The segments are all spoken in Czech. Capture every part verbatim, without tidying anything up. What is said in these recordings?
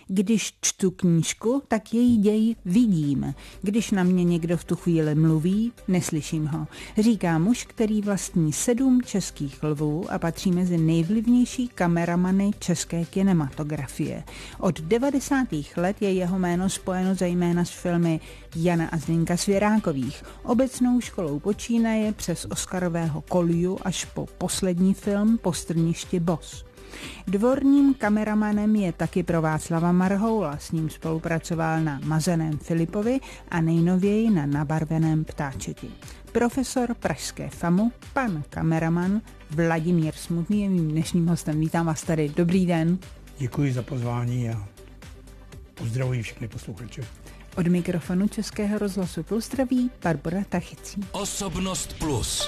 Když čtu knížku, tak její děj vidím. Když na mě někdo v tu chvíli mluví, neslyším ho. Říká muž, který vlastní sedm českých lvů a patří mezi nejvlivnější kameramany české kinematografie. Od devadesátých let je jeho jméno spojeno zejména s filmy Jana a Zdeňka Svěrákových. Obecnou školou počínaje přes Oscarového Kolju až po poslední film Po strništi Boss. Dvorním kameramanem je taky pro Václava Marhoula, s ním spolupracoval na Mazeném Filipovi a nejnověji na Nabarveném ptáčeti. Profesor pražské FAMu, pan kameraman Vladimír Smutný je mým dnešním hostem. Vítám vás tady. Dobrý den. Děkuji za pozvání a pozdravuji všechny posluchače. Od mikrofonu Českého rozhlasu Plus zdraví Barbora Tachycí. Osobnost Plus.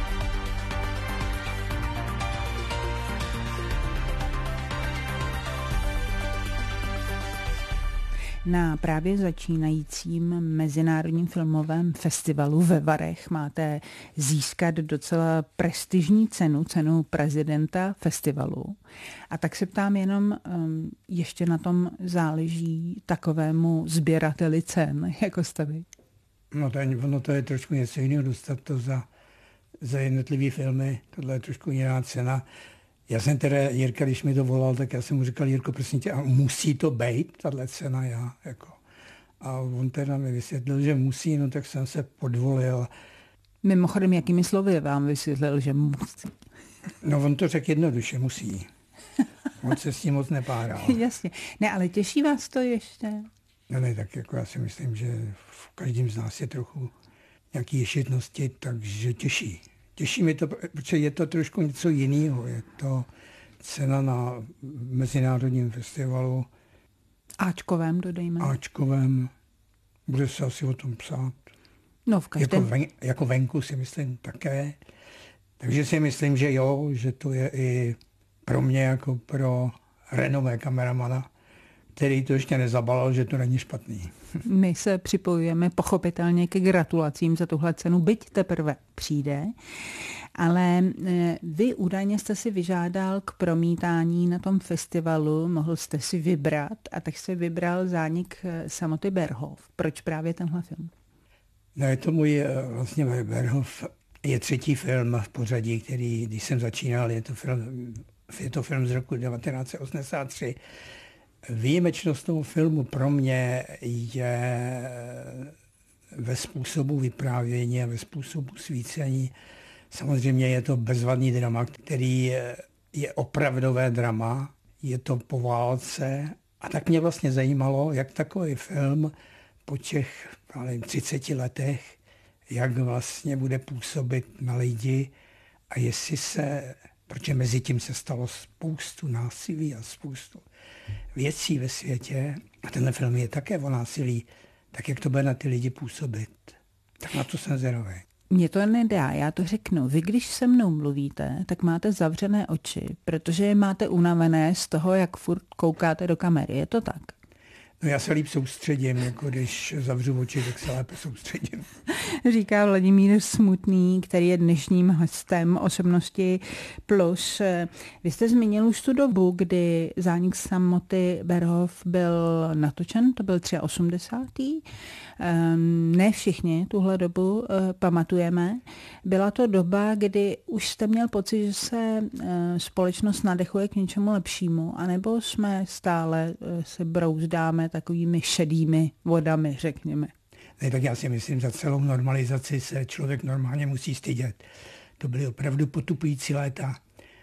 Na právě začínajícím mezinárodním filmovém festivalu ve Varech máte získat docela prestižní cenu, cenu prezidenta festivalu. A tak se ptám jenom, ještě na tom záleží takovému sběrateli cen, jako jste vy? No to je, ono to je trošku něco jiného, dostat to za, za jednotlivý filmy, tohle je trošku jiná cena. Já jsem teda, Jirka, když mi to volal, tak já jsem mu říkal, Jirko, prosím tě, a musí to být, tahle cena, já, jako. A on teda mi vysvětlil, že musí, no tak jsem se podvolil. Mimochodem, jakými slovy vám vysvětlil, že musí? No on to řekl jednoduše, musí. On se s tím moc nepáral. Jasně. Ne, ale těší vás to ještě? No ne, tak jako já si myslím, že v každém z nás je trochu nějaký ješitnosti, takže těší. Těší mi to, protože je to trošku něco jiného. Je to cena na mezinárodním festivalu. Áčkovém, dodejme. Áčkovém. Bude se asi o tom psát. No v každém. Jako, ven, jako venku si myslím také. Takže si myslím, že jo, že to je i pro mě jako pro renomé kameramana, který to ještě nezabalal, že to není špatný. My se připojujeme pochopitelně ke gratulacím za tuhle cenu, byť teprve přijde, ale vy údajně jste si vyžádal k promítání na tom festivalu, mohl jste si vybrat a tak se vybral Zánik samoty Berhof. Proč právě tenhle film? No je to můj, vlastně Berhof je třetí film v pořadí, který, když jsem začínal, je to film, je to film z roku devatenáct set osmdesát tři. Výjimečnost toho filmu pro mě je ve způsobu vyprávění a ve způsobu svícení. Samozřejmě je to bezvadný drama, který je opravdové drama, je to po válce. A tak mě vlastně zajímalo, jak takový film po těch třiceti letech, jak vlastně bude působit na lidi a jestli se, protože mezi tím se stalo spoustu násilí a spoustu věcí ve světě a tenhle film je také o násilí, tak jak to bude na ty lidi působit. Tak na to jsem zvědavý. Mně to nedá, já to řeknu. Vy, když se mnou mluvíte, tak máte zavřené oči, protože je máte unavené z toho, jak furt koukáte do kamery. Je to tak? No já se líp soustředím, jako když zavřu oči, tak se lépe soustředím. Říká Vladimír Smutný, který je dnešním hostem Osobnosti Plus. Vy jste zmínil už tu dobu, kdy Zánik samoty Berhof byl natočen, to byl osmdesátý třetí Ne všichni tuhle dobu pamatujeme. Byla to doba, kdy už jste měl pocit, že se společnost nadechuje k něčemu lepšímu, anebo jsme stále se brouzdáme takovými šedými vodami, řekněme. Ne, tak já si myslím, za celou normalizaci se člověk normálně musí stydět. To byly opravdu potupující léta.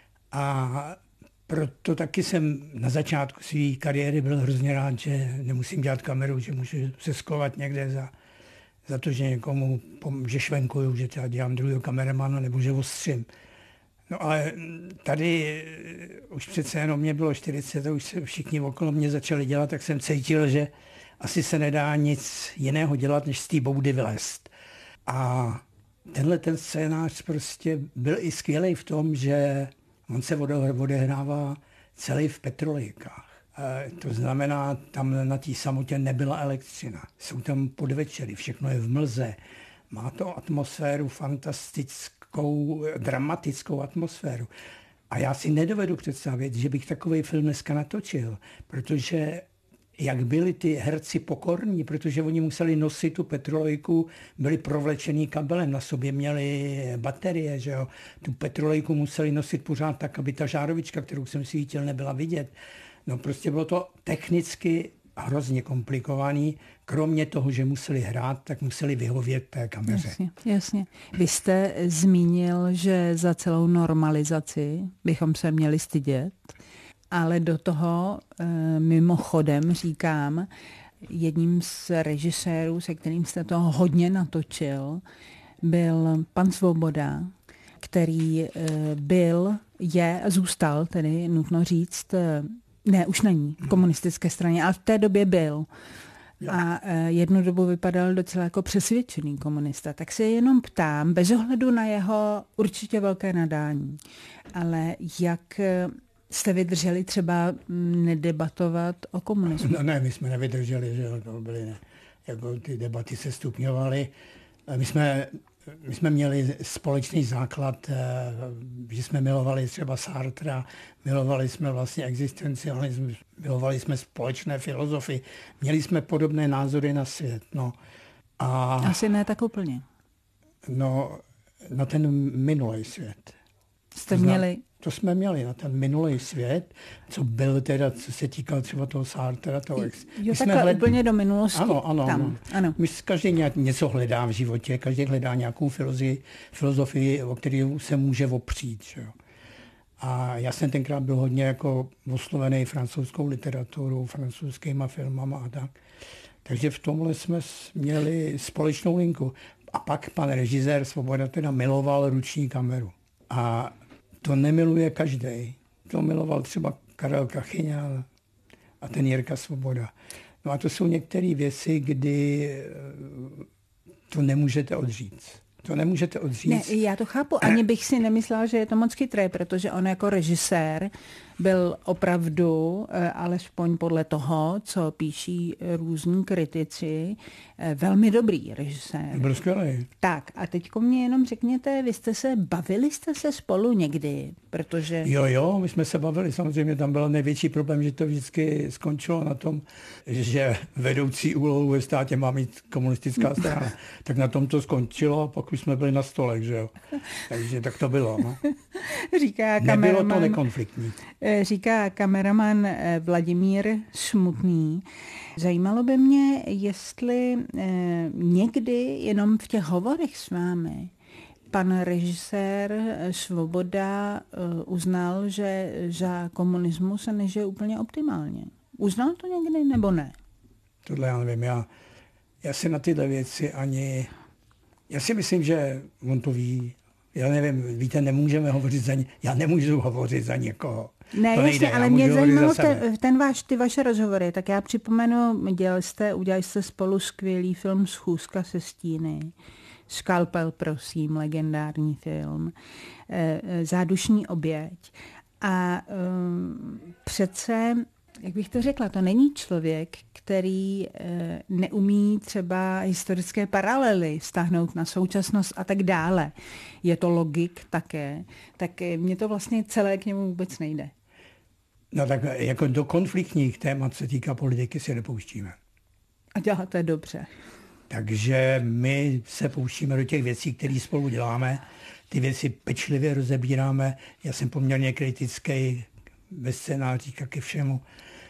A proto taky jsem na začátku své kariéry byl hrozně rád, že nemusím dělat kameru, že můžu se skovat někde za, za to, že někomu, že švenkuju, že třeba dělám druhého kameramana nebo že ostřím. No ale tady už přece jenom mě bylo čtyřicet a už se všichni okolo mě začali dělat, tak jsem cítil, že asi se nedá nic jiného dělat, než z té boudy vylézt. A tenhle ten scénář prostě byl i skvělý v tom, že on se odehrává celý v petrolejkách. To znamená, tam na té samotě nebyla elektřina. Jsou tam podvečery, všechno je v mlze. Má to atmosféru fantastickou, dramatickou atmosféru. A já si nedovedu představit, že bych takový film dneska natočil, protože jak byli ty herci pokorní, protože oni museli nosit tu petrolejku, byli provlečený kabelem, na sobě měli baterie, že jo. Tu petrolejku museli nosit pořád tak, aby ta žárovička, kterou jsem svítil, nebyla vidět. No prostě bylo to technicky hrozně komplikovaný. Kromě toho, že museli hrát, tak museli vyhovět té kameře. Jasně, jasně. Vy jste zmínil, že za celou normalizaci bychom se měli stydět, ale do toho mimochodem říkám, jedním z režisérů, se kterým jste toho hodně natočil, byl pan Svoboda, který byl, je a zůstal, tedy nutno říct, ne, už není v komunistické straně, ale v té době byl. A jednu dobu vypadal docela jako přesvědčený komunista. Tak se jenom ptám, bez ohledu na jeho určitě velké nadání, ale jak jste vydrželi třeba nedebatovat o komunismu? No ne, my jsme nevydrželi, že jo, to byly, ne, jako ty debaty se stupňovaly. My jsme, my jsme měli společný základ, že jsme milovali třeba Sartra, milovali jsme vlastně existencialismus, milovali jsme společné filozofii, měli jsme podobné názory na svět. No. A, Asi ne tak úplně. No, na ten minulý svět. Jste měli... To jsme měli na ten minulý svět, co byl teda, co se týkal třeba toho Sartra, toho ex... Jo, takhle hled... úplně do minulosti. Ano, ano, tam. ano. ano. My každý nějak něco hledá v životě, každý hledá nějakou filozofii, filozofii, o které se může opřít. Že jo. A já jsem tenkrát byl hodně jako oslovený francouzskou literaturou, francouzskýma filmama a tak. Takže v tomhle jsme měli společnou linku. A pak pan režisér Svoboda teda miloval ruční kameru. A to nemiluje každý. To miloval třeba Karel Kachyňa a ten Jirka Svoboda. No a to jsou některé věci, kdy to nemůžete odříct. To nemůžete odříct. Ne, já to chápu. Ani bych si nemyslela, že je to moc chytré, protože on jako režisér byl opravdu, alespoň podle toho, co píší různí kritici, velmi dobrý režisér. Byl skvělý. Tak a teďko mě jenom řekněte, vy jste se, bavili jste se spolu někdy, protože... Jo, jo, my jsme se bavili, samozřejmě tam byl největší problém, že to vždycky skončilo na tom, že vedoucí úlohu ve státě má mít komunistická strana. Tak na tom to skončilo a pak už jsme byli na stolech, že jo. Takže tak to bylo, no. Říká Nebylo kameraman, to nekonfliktní. Říká kameraman Vladimír Smutný. Zajímalo by mě, jestli eh, někdy jenom v těch hovorech s vámi pan režisér Svoboda eh, uznal, že za komunismu se nežije úplně optimálně. Uznal to někdy nebo ne? Tohle já nevím. Já, já si na tyhle věci ani... Já si myslím, že on to ví. Já nevím, víte, nemůžeme hovořit za ně. Já nemůžu hovořit za někoho. Ne, to jasně, nejde, ale mě zajímalo ten, ten váš, ty vaše rozhovory. Tak já připomenu, dělali jste, udělali jste spolu skvělý film Schůzka se stíny. Skalpel, prosím, legendární film. Zádušní oběť. A um, přece, jak bych to řekla, to není člověk, který e, neumí třeba historické paralely vztáhnout na současnost a tak dále. Je to logik také. Tak mně to vlastně celé k němu vůbec nejde. No tak jako do konfliktních témat se týká politiky se nepouštíme. A děláte dobře. Takže my se pouštíme do těch věcí, které spolu děláme. Ty věci pečlivě rozebíráme. Já jsem poměrně kritický ve scénářích a ke všemu.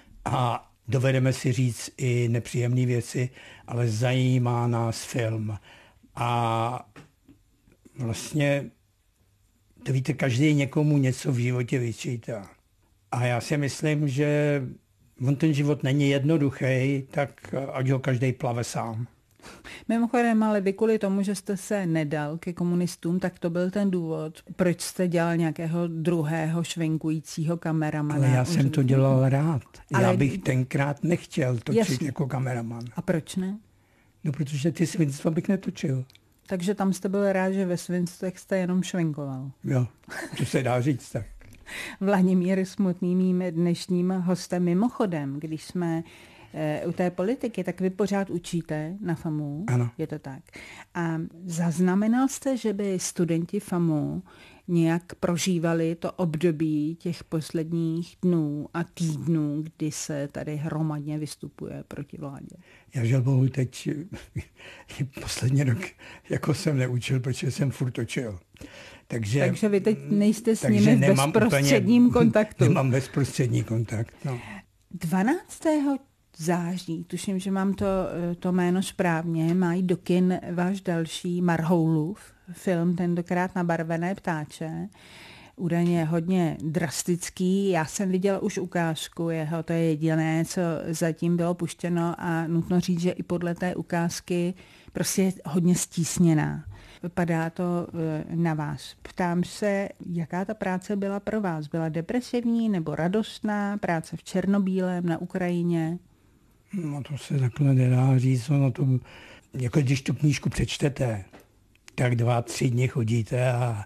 A dovedeme si říct i nepříjemné věci, ale zajímá nás film. A vlastně, to víte, každý někomu něco v životě vyčítá. A já si myslím, že on ten život není jednoduchý, tak ať ho každý plave sám. Mimochodem, ale vy kvůli tomu, že jste se nedal ke komunistům, tak to byl ten důvod, proč jste dělal nějakého druhého švenkujícího kameramana. Ale já jsem to dělal rád. Ale... Já bych tenkrát nechtěl točit Jasně. jako kameraman. A proč ne? No, protože ty svinstva bych netočil. Takže tam jste byl rád, že ve svinstvech jste jenom švenkoval. Jo, to se dá říct tak. Vladimír Smutný, mým dnešním hostem. Mimochodem, když jsme e, u té politiky, tak vy pořád učíte na FAMU. Ano. Je to tak. A zaznamenal jste, že by studenti FAMU nějak prožívali to období těch posledních dnů a týdnů, kdy se tady hromadně vystupuje proti vládě? Já žel bohu teď poslední rok jako jsem neučil, protože jsem furt točil. Takže, takže vy teď nejste s nimi v bezprostředním úplně, kontaktu. Nemám bezprostřední kontakt. No. dvanáctého září, tuším, že mám to, to jméno správně, mají do kin váš další Marhoulův film, tentokrát Na barvené ptáče. Údajně hodně drastický. Já jsem viděla už ukázku jeho, to je jediné, co zatím bylo puštěno a nutno říct, že i podle té ukázky prostě je hodně stísněná. Vypadá to na vás. Ptám se, jaká ta práce byla pro vás? Byla depresivní nebo radostná? Práce v černobílém na Ukrajině? No to se takhle nedá říct. No to, jako když tu knížku přečtete, tak dva, tři dny chodíte a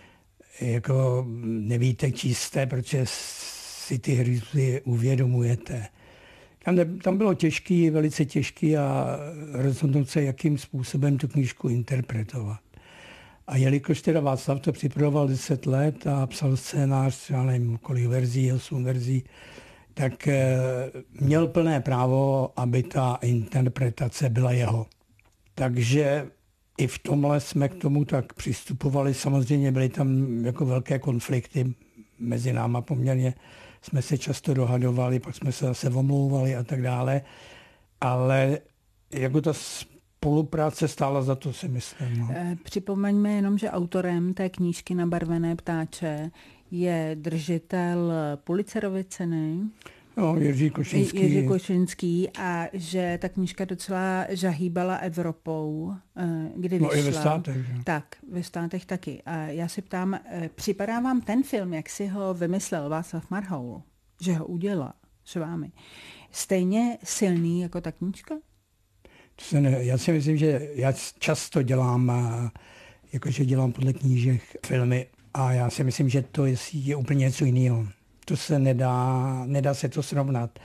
jako nevíte čisté, protože si ty hry uvědomujete. Tam, tam bylo těžký, velice těžký a rozhodnout se, jakým způsobem tu knížku interpretovat. A jelikož teda Václav to připravoval deset let a psal scénář, já nevím, kolik verzí, osm verzí, tak e, měl plné právo, aby ta interpretace byla jeho. Takže i v tomhle jsme k tomu tak přistupovali. Samozřejmě byly tam jako velké konflikty mezi náma poměrně. Jsme se často dohadovali, pak jsme se zase omlouvali a tak dále. Ale jako ta spolupráce stála za to, si myslím. No. Připomeňme jenom, že autorem té knížky Na barvené ptáče je držitel Pulitzerovy ceny. No, Jiří Košinský. Jiří Košinský a že ta knížka docela žahýbala Evropou, kdy vyšla. No i ve státech. Že? Tak, ve státech taky. A já si ptám, připadá vám ten film, jak si ho vymyslel Václav Marhoul, že ho udělal s vámi, stejně silný jako ta knížka? To se ne, já si myslím, že já často dělám, jakože dělám podle knížek filmy a já si myslím, že to je, je úplně něco jiného. To se nedá, nedá se to srovnat.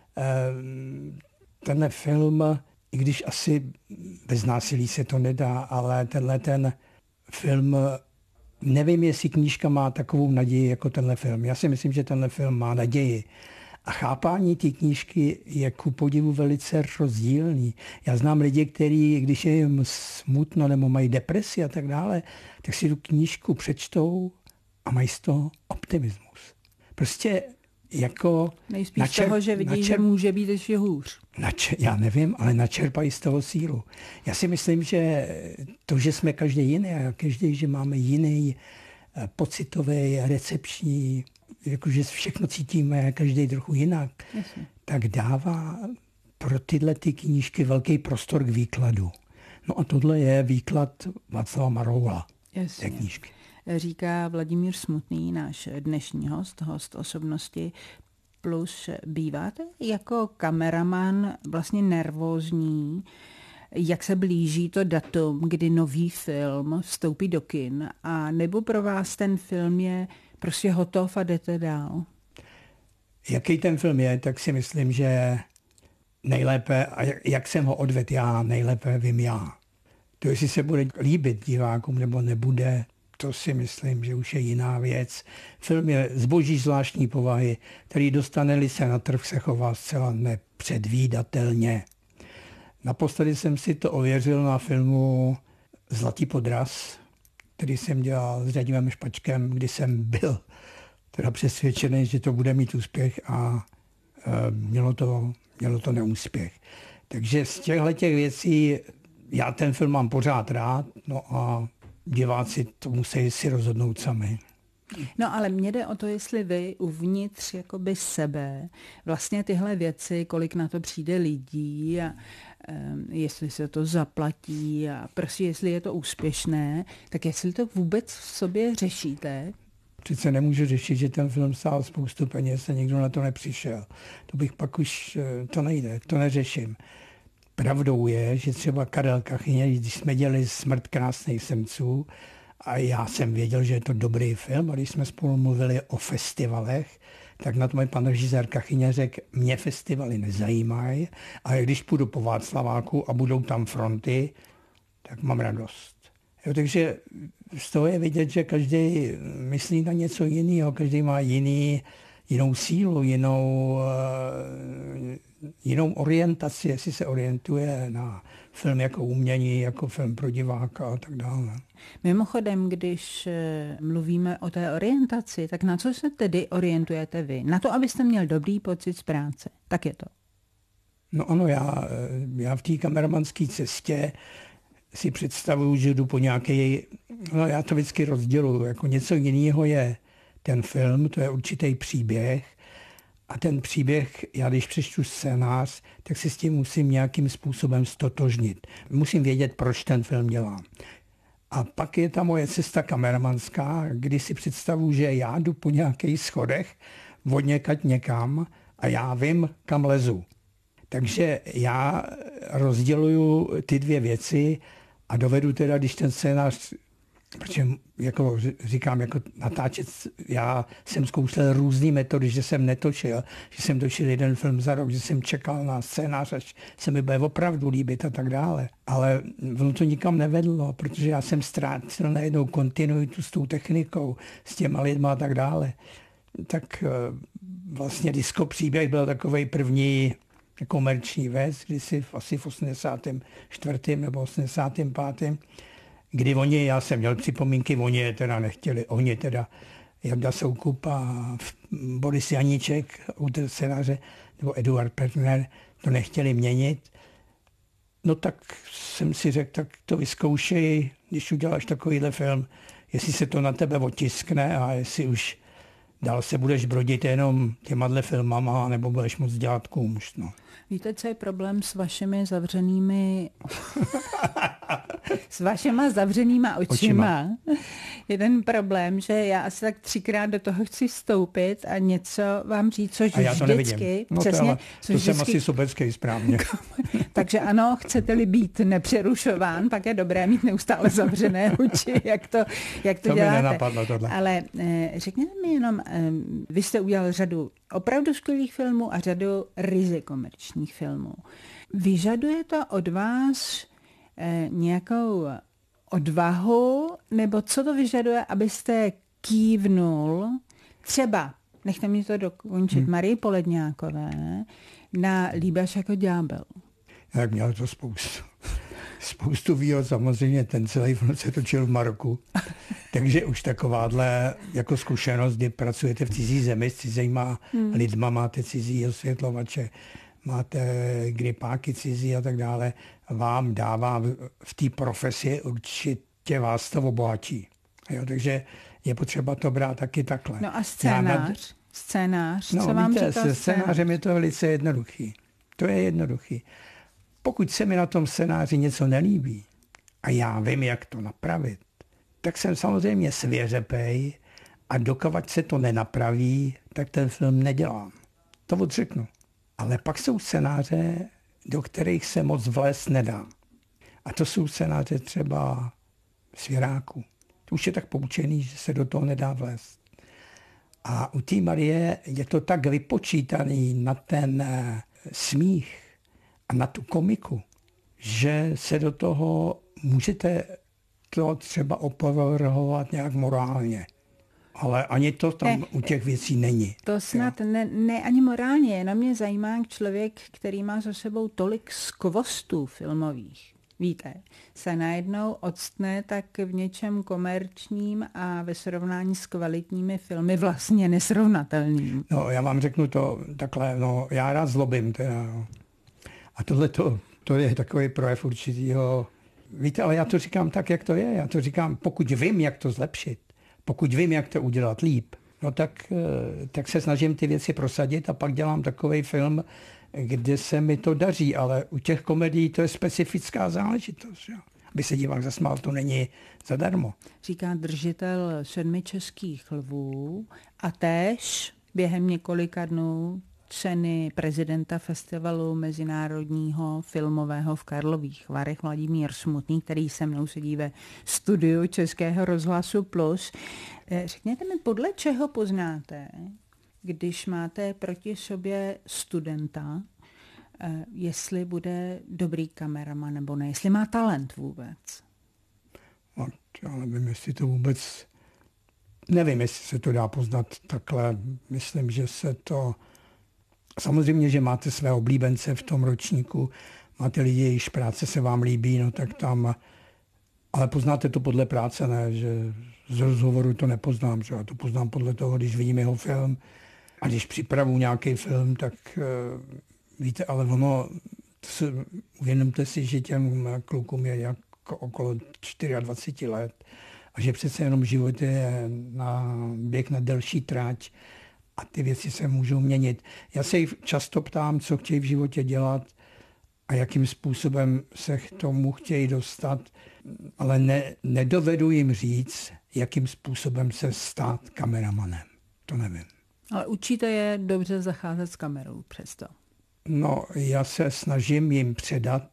Tenhle film, i když asi bez násilí se to nedá, ale tenhle ten film, nevím, jestli knížka má takovou naději jako tenhle film. Já si myslím, že tenhle film má naději. A chápání té knížky je ku podivu velice rozdílný. Já znám lidi, kteří, když je jim smutno nebo mají depresi a tak dále, tak si tu knížku přečtou a mají z toho optimismus. Prostě jako... Nejspíš načer, toho, že vidí, načer, že může být ještě hůř. Načer, já nevím, ale načerpají z toho sílu. Já si myslím, že to, že jsme každý jiný a každý, že máme jiný pocitový, recepční, jakože všechno cítíme každý trochu jinak, jasně, tak dává pro tyhle ty knížky velký prostor k výkladu. No a tohle je výklad Václava Marhoula, té knížky. Říká Vladimír Smutný, náš dnešní host, host Osobnosti plus. Býváte jako kameraman vlastně nervózní, jak se blíží to datum, kdy nový film vstoupí do kin, a nebo pro vás ten film je prostě hotov a jdete dál? Jaký ten film je, tak si myslím, že nejlépe, a jak jsem ho odvedl já, nejlépe vím já. To, jestli se bude líbit divákům nebo nebude, to si myslím, že už je jiná věc. Film je zboží zvláštní povahy, který dostane-li se na trh, se chová zcela nepředvídatelně. Naposledy jsem si to ověřil na filmu Zlatý podraz, který jsem dělal s Radimem Špačkem, kdy jsem byl teda přesvědčený, že to bude mít úspěch, a e, mělo to, mělo to neúspěch. Takže z těchto těch věcí já ten film mám pořád rád, no a diváci to musí si rozhodnout sami. No ale mně jde o to, jestli vy uvnitř jakoby sebe vlastně tyhle věci, kolik na to přijde lidí a um, jestli se to zaplatí a prostě jestli je to úspěšné, tak jestli to vůbec v sobě řešíte? Přece nemůžu řešit, že ten film stál spoustu peněz a nikdo na to nepřišel. To bych pak už, to nejde, to neřeším. Pravdou je, že třeba Karel Kachyně, když jsme dělali Smrt krásných semců, a já jsem věděl, že je to dobrý film, a když jsme spolu mluvili o festivalech, tak na to můj pan režisér Kachyně řekl, mě festivaly nezajímají, a když půjdu po Václaváku a budou tam fronty, tak mám radost. Jo, takže z toho je vidět, že každý myslí na něco jiného, každý má jiný, jinou sílu, jinou, jinou orientaci, jestli se orientuje na film jako umění, jako film pro diváka a tak dále. Mimochodem, když mluvíme o té orientaci, tak na co se tedy orientujete vy? Na to, abyste měl dobrý pocit z práce. Tak je to. No ano, já, já v té kameramanské cestě si představuju, že jdu po nějaké, no já to vždycky rozděluju, jako něco jiného je ten film, to je určitý příběh a ten příběh, já když přečtu scénář, tak si s tím musím nějakým způsobem stotožnit. Musím vědět, proč ten film dělám. A pak je ta moje cesta kameramanská, kdy si představuju, že já jdu po nějakých schodech od někať někam a já vím, kam lezu. Takže já rozděluju ty dvě věci a dovedu teda, když ten scénář, protože jako říkám, jako natáčet, já jsem zkoušel různý metody, že jsem netočil, že jsem točil jeden film za rok, že jsem čekal na scénář, až se mi bude opravdu líbit a tak dále. Ale ono to nikam nevedlo, protože já jsem ztrácel najednou kontinuitu s tou technikou, s těma lidma a tak dále. Tak vlastně Disco příběh byl takovej první komerční věc, kdy si asi v osmdesátém čtvrtém nebo osmdesátém pátém kdy oni, já jsem měl připomínky, oni je teda nechtěli, oni teda, Jarda Soukup a Boris Janíček, autor scénáře, nebo Eduard Pertner, to nechtěli měnit. No tak jsem si řekl, tak to vyzkoušej, když uděláš takovýhle film, jestli se to na tebe otiskne a jestli už dál se budeš brodit jenom těma filmama, nebo budeš moc dělat kůmž. No. Víte, co je problém s vašimi zavřenými... s vašima zavřenýma očima? očima. Jeden problém, že já asi tak třikrát do toho chci vstoupit a něco vám říct, což a já to vždycky... No přesně, to, ale, což to vždycky, jsem asi sobecký správně. Takže ano, chcete-li být nepřerušován, pak je dobré mít neustále zavřené oči, jak to, jak to, to děláte. To mi nenapadlo tohle. Ale eh, řekněte mi jenom, eh, vy jste udělal řadu opravdu skvělých filmů a řadu ryze komerčních filmů. Vyžaduje to od vás eh, nějakou odvahu, nebo co to vyžaduje, abyste kývnul třeba, nechte mě to dokončit, hmm. Marii Poledňákové na Líbáš jako ďábel? Jak měl to spoustu. Spoustu výhod, samozřejmě ten celý film se točil v Maroku. Takže už takováhle jako zkušenost, kdy pracujete v cizí zemi s cizíma hmm. lidma, máte cizí osvětlovače, máte gripáky cizí a tak dále, vám dává v té profesi určitě vás to obohatí. Jo, takže je potřeba to brát taky takhle. No a scénář? Nad... Scénář? No, co vám víte, říkal se scénář? Scénářem je to velice jednoduchý. To je jednoduchý. Pokud se mi na tom scénáři něco nelíbí a já vím, jak to napravit, tak jsem samozřejmě svěřepej a dokovat se to nenapraví, tak ten film nedělám. To odřeknu. Ale pak jsou scénáře, do kterých se moc vlézt nedá. A to jsou scénáře třeba Svěráku. To už je tak poučený, že se do toho nedá vlézt. A u té Marie je to tak vypočítaný na ten smích a na tu komiku, že se do toho můžete to třeba opovrhovat nějak morálně. Ale ani to tam ne, u těch věcí není. To snad ne, ne ani morálně, jenom mě zajímá člověk, který má za sebou tolik skvostů filmových. Víte, se najednou odstne tak v něčem komerčním a ve srovnání s kvalitními filmy vlastně nesrovnatelným. No, já vám řeknu to takhle, no, já rád zlobím teda, no. A tohle to, to je takový projev určitýho, víte, ale já to říkám tak, jak to je. Já to říkám, pokud vím, jak to zlepšit, pokud vím, jak to udělat líp, no tak, tak se snažím ty věci prosadit a pak dělám takový film, kde se mi to daří, ale u těch komedií to je specifická záležitost. Jo. Aby se divák zasmál, to není zadarmo. Říká držitel sedmi českých lvů a též během několika dnů ceny prezidenta festivalu mezinárodního filmového v Karlových Varech Vladimír Smutný, který se mnou sedí ve studiu Českého rozhlasu Plus. Řekněte mi, podle čeho poznáte, když máte proti sobě studenta, jestli bude dobrý kameraman nebo ne, jestli má talent vůbec? A já nevím, jestli to vůbec, nevím, jestli se to dá poznat takhle. Myslím, že se to, samozřejmě, že máte své oblíbence v tom ročníku, máte lidi, jejichž práce se vám líbí, no tak tam, ale poznáte to podle práce, ne, že z rozhovoru to nepoznám, že já to poznám podle toho, když vidím jeho film a když připravu nějaký film, tak uh, víte, ale ono, se, uvědomte si, že těm klukům je jako okolo dvacet čtyři let a že přece jenom život je na běh na delší tráť a ty věci se můžou měnit. Já se jich často ptám, co chtějí v životě dělat a jakým způsobem se k tomu chtějí dostat, ale ne, nedovedu jim říct, jakým způsobem se stát kameramanem. To nevím. Ale učíte je dobře zacházet s kamerou přesto. No, já se snažím jim předat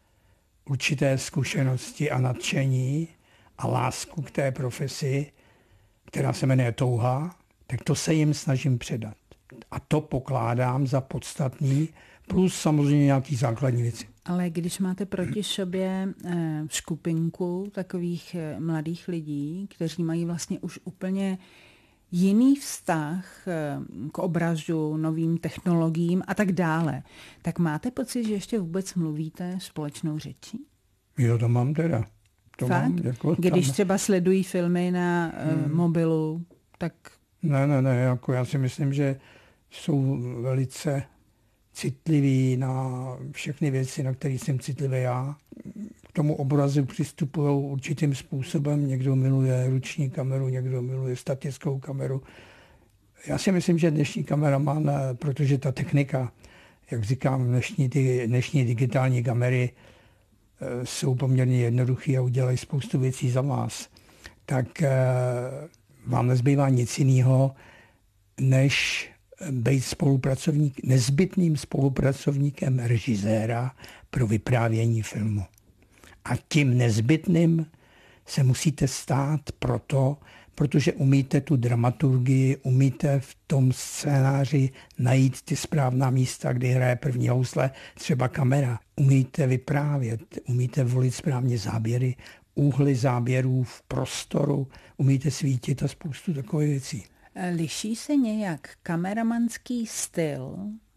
určité zkušenosti a nadšení a lásku k té profesi, která se jmenuje touha, tak to se jim snažím předat. A to pokládám za podstatný, plus samozřejmě nějaký základní věci. Ale když máte proti sobě skupinku takových mladých lidí, kteří mají vlastně už úplně jiný vztah k obrazu, novým technologiím a tak dále, tak máte pocit, že ještě vůbec mluvíte společnou řečí? Jo, to mám teda. To Fakt? mám, jako když tam. třeba sledují filmy na hmm. mobilu, tak... Ne, ne, ne, jako já si myslím, že jsou velice citliví na všechny věci, na které jsem citlivý já. K tomu obrazu přistupují určitým způsobem. Někdo miluje ruční kameru, někdo miluje statickou kameru. Já si myslím, že dnešní kameraman, protože ta technika, jak říkám, dnešní, ty, dnešní digitální kamery jsou poměrně jednoduché a udělají spoustu věcí za vás, tak vám nezbývá nic jiného, než být spolupracovník, nezbytným spolupracovníkem režiséra pro vyprávění filmu. A tím nezbytným se musíte stát proto, protože umíte tu dramaturgii, umíte v tom scénáři najít ty správná místa, kdy hraje první housle, třeba kamera. Umíte vyprávět, umíte volit správně záběry, úhly záběrů v prostoru, umíte svítit a spoustu takových věcí. Liší se nějak kameramanský styl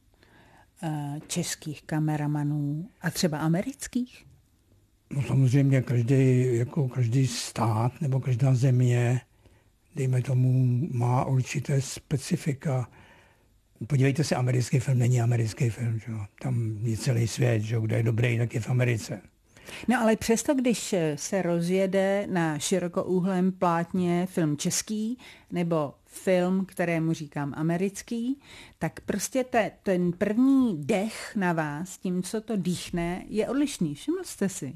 českých kameramanů a třeba amerických? No samozřejmě každý, jako každý stát nebo každá země, dejme tomu, má určité specifika. Podívejte se, americký film není americký film. Že? Tam je celý svět, že? Kde je dobrý, tak je v Americe. No ale přesto, když se rozjede na širokoúhlém plátně film český nebo film, kterému říkám americký, tak prostě te, ten první dech na vás, tím, co to dýchne, je odlišný. Všiml jste si?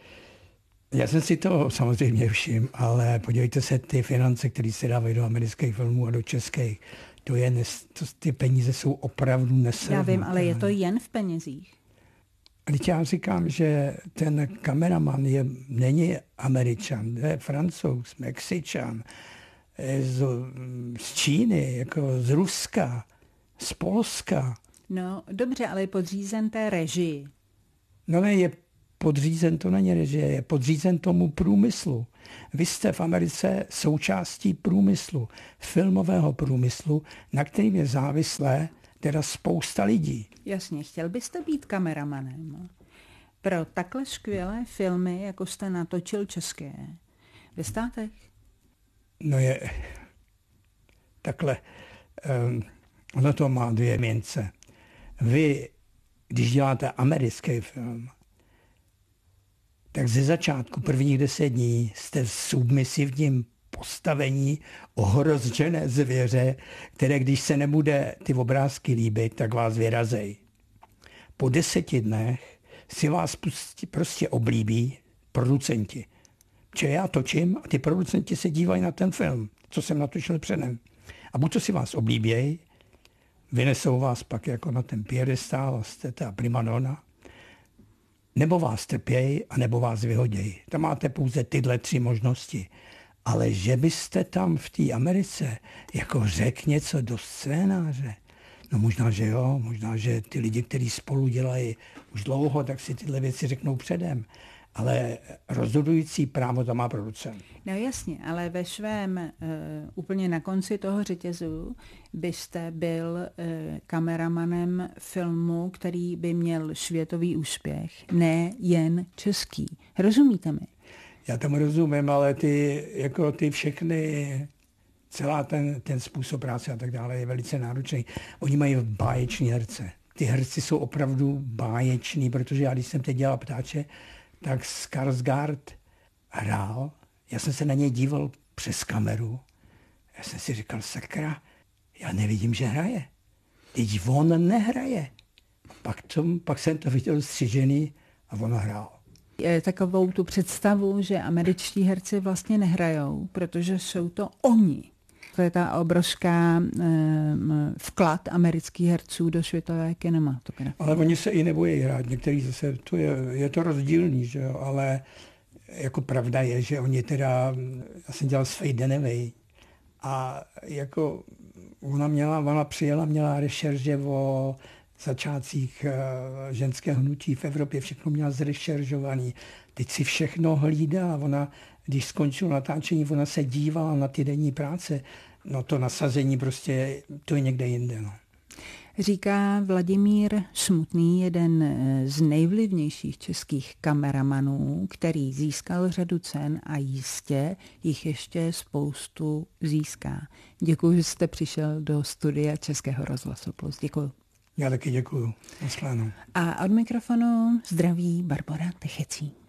Já jsem si to samozřejmě všiml, ale podívejte se, ty finance, které se dávají do amerických filmů a do českých, to je, nes, to, ty peníze jsou opravdu nesrovnatelné. Já vím, ale je to jen v penězích. Teď já říkám, že ten kameraman je, není Američan, je Francouz, Mexičan, z, z Číny, jako z Ruska, z Polska. No dobře, ale je podřízen té režii. No ne, je podřízen, to není režie, je podřízen tomu průmyslu. Vy jste v Americe součástí průmyslu, filmového průmyslu, na kterým je závislé teda spousta lidí. Jasně, chtěl byste být kameramanem pro takhle skvělé filmy, jako jste natočil české, ve státech? No je takhle, um, ono to má dvě mince. Vy, když děláte americký film, tak ze začátku prvních deset dní jste v submisivním postavení ohrožené zvěře, které když se nebude ty obrázky líbit, tak vás vyrazej. Po deseti dnech si vás prostě oblíbí producenti. Čiže já točím a ty producenti se dívají na ten film, co jsem natočil předem. A buď to si vás oblíbějí, vynesou vás pak jako na ten piedestál a jste ta primadona, nebo vás trpějí, a nebo vás vyhodějí. Tam máte pouze tyhle tři možnosti. Ale že byste tam v té Americe jako řekl něco do scénáře, no možná, že jo, možná, že ty lidi, kteří spolu dělají už dlouho, tak si tyhle věci řeknou předem. ale rozhodující právo tam má producent. No jasně, ale ve svém uh, úplně na konci toho řetězu byste byl uh, kameramanem filmu, který by měl světový úspěch, ne jen český. Rozumíte mi? Já tomu rozumím, ale ty, jako ty všechny, celá ten, ten způsob práce a tak dále je velice náročný. Oni mají báječný herce. Ty herci jsou opravdu báječní, protože já, když jsem teď dělal Ptáče, tak Skarsgård hrál. Já jsem se na něj díval přes kameru. Já jsem si říkal, sakra, já nevidím, že hraje. Teď on nehraje. Pak, tom, pak jsem to viděl střižený a on hrál. Je takovou tu představu, že američtí herci vlastně nehrajou, protože jsou to oni. To je ta obrovská um, vklad amerických herců do světové kinematografie. Ale oni se i nebojí hrát. Některý zase, to je, je to rozdílný, že jo, ale jako pravda je, že oni teda, já jsem dělal s Faye Dunaway a jako ona měla, ona přijela, měla rešerže o začátcích ženského hnutí v Evropě, všechno měla zrešeržovaný. Teď si všechno hlídá. Ona, když skončilo natáčení, ona se dívala na ty denní práce. No to nasazení prostě, to je někde jinde. No. Říká Vladimír Smutný, jeden z nejvlivnějších českých kameramanů, který získal řadu cen a jistě jich ještě spoustu získá. Děkuji, že jste přišel do studia Českého rozhlasu Plus. Děkuji. Já taky děkuju. Naschledanou. A od mikrofonu zdraví Barbora Techecí.